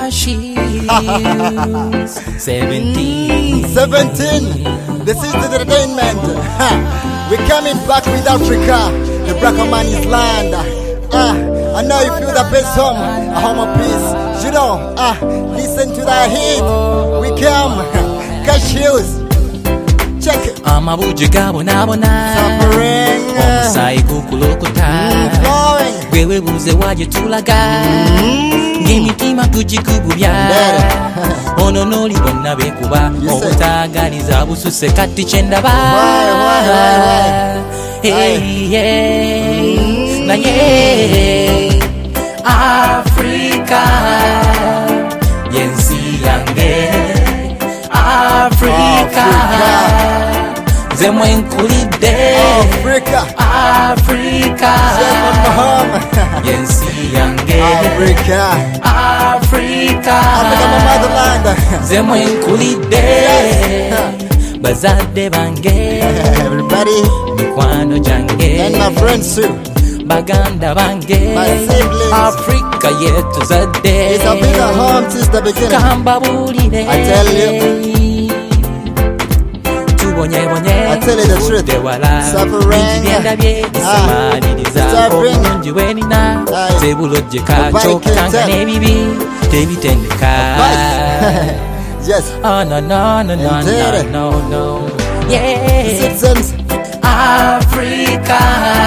Cashews. 17. 17. This is the entertainment. We're coming back with Africa, the Black Man's land. I know you feel the best home, a home of peace. You know, listen to the heat. We come, Cashews. Check it. Amabuji gabonabona. Suffering. Omusaayi gukulukuta. Flowing. Gwewe buze waje tulaga. Ng'emitima tugikubulya. Ono n'oli bonna beekuba. Obutaagaliza bususe kati kye ndaba. Naye Africa yensi yange. Africa nze mwenkulidde. Africa yensi yange. Africa nze mwenkulidde. Bazadde bange mikwano gyange baganda bange Africa yetuzadde kambabuulire tubonyebonye budde wala ebyenda bye bisamaliriza obulungi bwenina zebulojjeka kyokutanga n'ebibi tebitendeka. Yes. Oh no no no no no no no. Yeah. Citizens. Africa.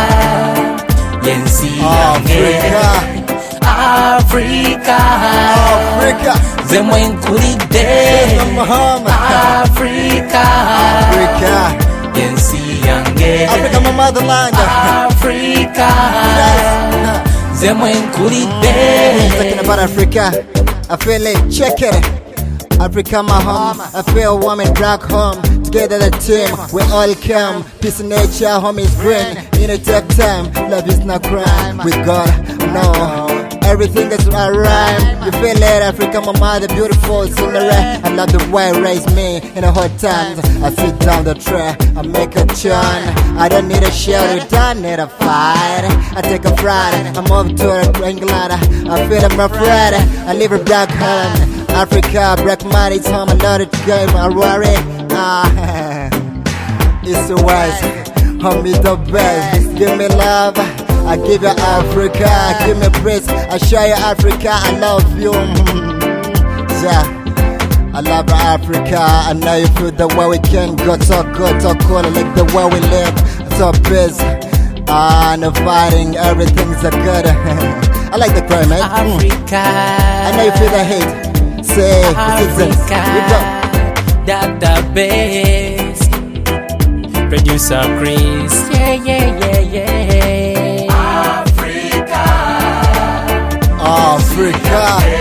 Yensi Africa. Africa. Africa. Zemwenkulidde. Africa. Africa. Yensi yange. Africa, my motherland. Africa. Zemwenkulidde. Talking about Africa, I feel it. Check it. Africa, my home. I feel warm and black home. Together the team, we all come. Peace in nature, home is green. In a take time, love is not crime. With God, no. Everything is alright. You feel it, Africa, my mother, beautiful scenery. I love the way you raise me in the hard times. I sit down the tray, I make a churn. I don't need a shield, don't need a fight. I take a Friday, I move to England. I feel I'm afraid, I live a black home. Africa, black man, it's home, I love it, game, I worry. It's the wise, homie the best. Give me love, I give you Africa. Give me praise, I show you Africa. I love you. Yeah, I love Africa. I know you feel the way we can go. So good, so cool. I like the way we live. So busy. No fighting, everything's so good. I like the crime, man. Africa. I know you feel the hate. Say, Africa. Database. Producer Chris. Yeah. Africa.